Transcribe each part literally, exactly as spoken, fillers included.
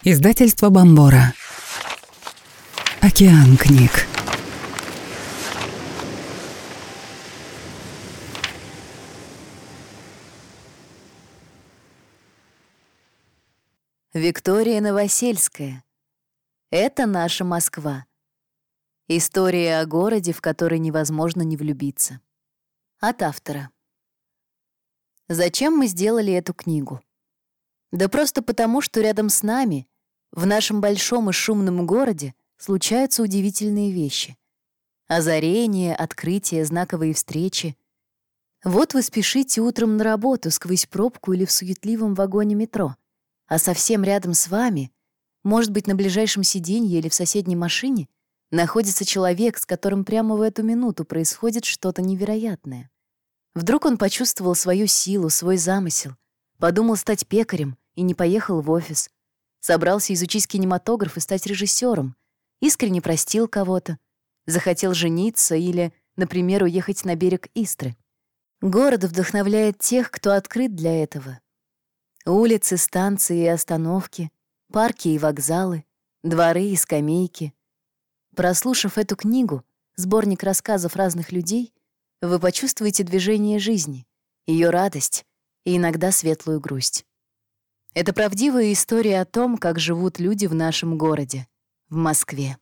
Издательство Бомбора. Океан книг. Виктория Новосельская. Это наша Москва. История о городе, в который невозможно не влюбиться. От автора. Зачем мы сделали эту книгу? Да просто потому, что рядом с нами, в нашем большом и шумном городе, случаются удивительные вещи. Озарения, открытия, знаковые встречи. Вот вы спешите утром на работу сквозь пробку или в суетливом вагоне метро, а совсем рядом с вами, может быть, на ближайшем сиденье или в соседней машине, находится человек, с которым прямо в эту минуту происходит что-то невероятное. Вдруг он почувствовал свою силу, свой замысел, подумал стать пекарем и не поехал в офис, собрался изучить кинематограф и стать режиссером, искренне простил кого-то, захотел жениться или, например, уехать на берег Истры. Город вдохновляет тех, кто открыт для этого. Улицы, станции и остановки, парки и вокзалы, дворы и скамейки. Прослушав эту книгу, сборник рассказов разных людей, вы почувствуете движение жизни, ее радость и иногда светлую грусть. Это правдивая история о том, как живут люди в нашем городе, в Москве.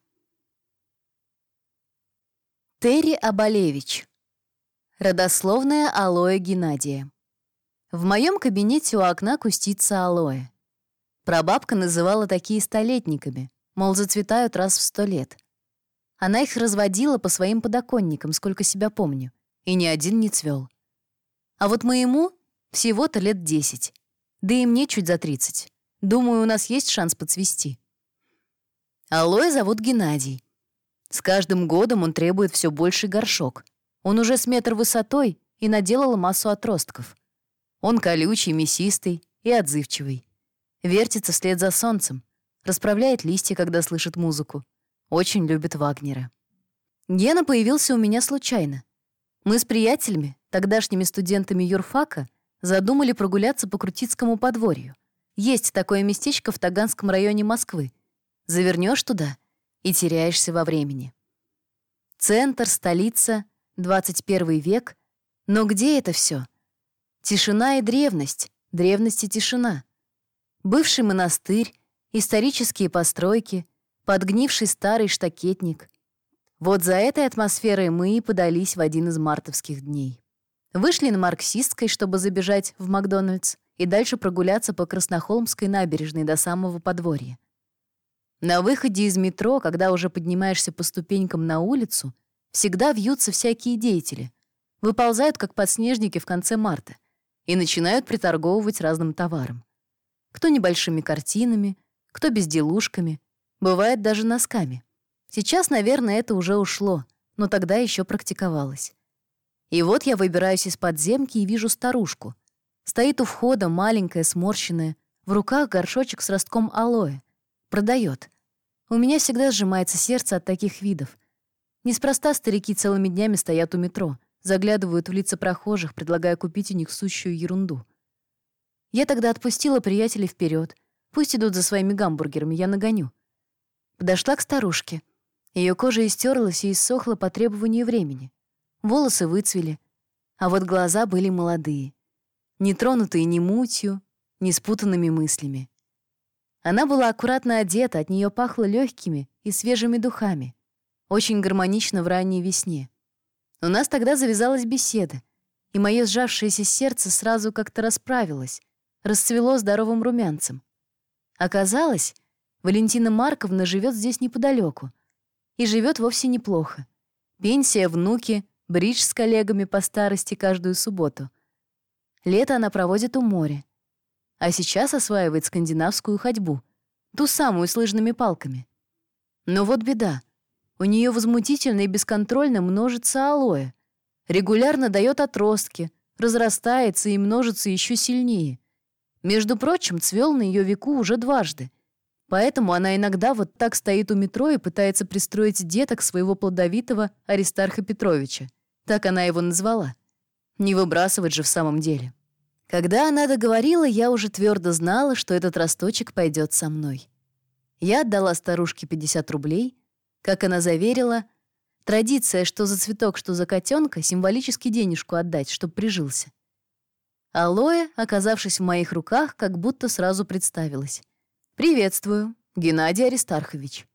Терри Абалевич. Родословная алоэ Геннадия. В моем кабинете у окна кустится алоэ. Прабабка называла такие столетниками, мол, зацветают раз в сто лет. Она их разводила по своим подоконникам, сколько себя помню, и ни один не цвел. А вот моему всего-то лет десять, да и мне чуть за тридцать. Думаю, у нас есть шанс подцвести. Алоэ зовут Геннадий. С каждым годом он требует все больший горшок. Он уже с метр высотой и наделал массу отростков. Он колючий, мясистый и отзывчивый. Вертится вслед за солнцем, расправляет листья, когда слышит музыку. Очень любит Вагнера. Гена появился у меня случайно. Мы с приятелями, тогдашними студентами юрфака, задумали прогуляться по Крутицкому подворью. Есть такое местечко в Таганском районе Москвы. Завернешь туда и теряешься во времени. Центр, столица, двадцать первый век. Но где это все? Тишина и древность, древность и тишина. Бывший монастырь, исторические постройки, подгнивший старый штакетник. Вот за этой атмосферой мы и подались в один из мартовских дней. Вышли на Марксистской, чтобы забежать в Макдональдс и дальше прогуляться по Краснохолмской набережной до самого подворья. На выходе из метро, когда уже поднимаешься по ступенькам на улицу, всегда вьются всякие деятели, выползают как подснежники в конце марта и начинают приторговывать разным товаром. Кто небольшими картинами, кто безделушками, бывает даже носками. Сейчас, наверное, это уже ушло, но тогда еще практиковалось. И вот я выбираюсь из подземки и вижу старушку. Стоит у входа, маленькая, сморщенная, в руках горшочек с ростком алоэ. Продает. У меня всегда сжимается сердце от таких видов. Неспроста старики целыми днями стоят у метро, заглядывают в лица прохожих, предлагая купить у них сущую ерунду. Я тогда отпустила приятелей вперед. Пусть идут за своими гамбургерами, я нагоню. Подошла к старушке. Ее кожа истерлась и иссохла по требованию времени. Волосы выцвели, а вот глаза были молодые, не тронутые ни мутью, ни спутанными мыслями. Она была аккуратно одета, от нее пахло легкими и свежими духами, очень гармонично в ранней весне. У нас тогда завязалась беседа, и мое сжавшееся сердце сразу как-то расправилось, расцвело здоровым румянцем. Оказалось, Валентина Марковна живет здесь неподалеку и живет вовсе неплохо. Пенсия, внуки, бридж с коллегами по старости каждую субботу. Лето она проводит у моря. А сейчас осваивает скандинавскую ходьбу, ту самую с лыжными палками. Но вот беда. У нее возмутительно и бесконтрольно множится алоэ. Регулярно дает отростки, разрастается и множится еще сильнее. Между прочим, цвел на ее веку уже дважды. Поэтому она иногда вот так стоит у метро и пытается пристроить деток своего плодовитого Аристарха Петровича. Так она его назвала. Не выбрасывать же в самом деле. Когда она договорила, я уже твердо знала, что этот росточек пойдет со мной. Я отдала старушке пятьдесят рублей. Как она заверила, традиция, что за цветок, что за котенка, символически денежку отдать, чтоб прижился. Алоэ, оказавшись в моих руках, как будто сразу представилась. «Приветствую, Геннадий Аристархович».